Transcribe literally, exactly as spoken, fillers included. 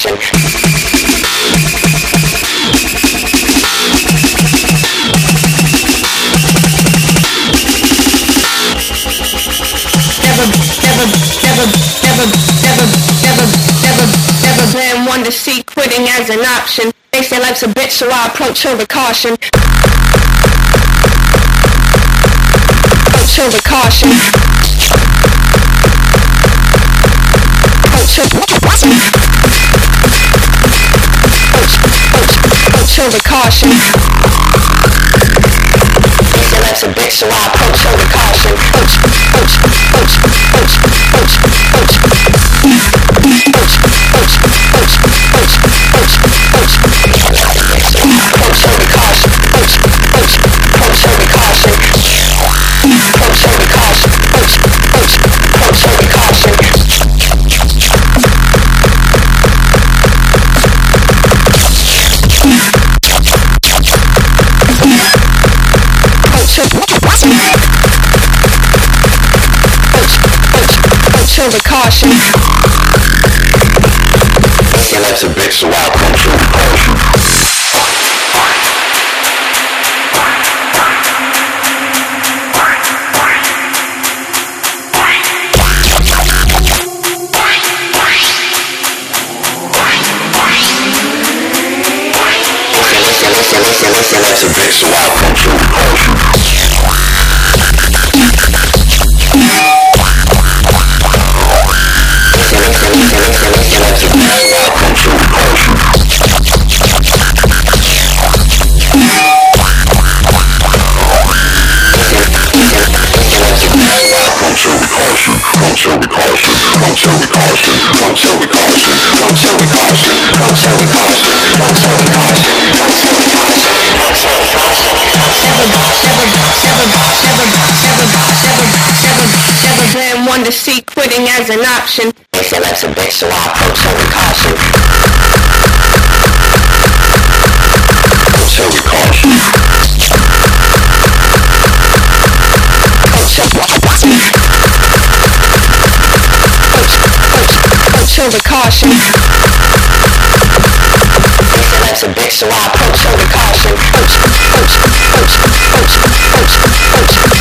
caution. Never, never, never, never, never, never, never, never been one to see quitting as an option. They say life's a bitch, so I approach her with caution. Approach her with caution. Approach her, approach, approach, approach her with caution. They say life's a bitch, so I approach her with caution. Approach, approach, approach, approach, approach, approach, approach, approach, approach, approach, approach, approach. Approach her with caution. Approach, approach, approach her with caution. Approach her with caution. Approach, approach, approach her with caution. Approach her, approach, approach, approach her with caution. Your life's a bitch, so I approach her with caution. That's a bitch, so I approach her with caution. One to see quitting as an option. They say life's a bitch, so I approach her with caution. Approach her with caution. Approach her, approach, approach, approach her with caution. They say life's a bitch, so I approach her with caution. Approach, approach, approach, approach, approach, approach.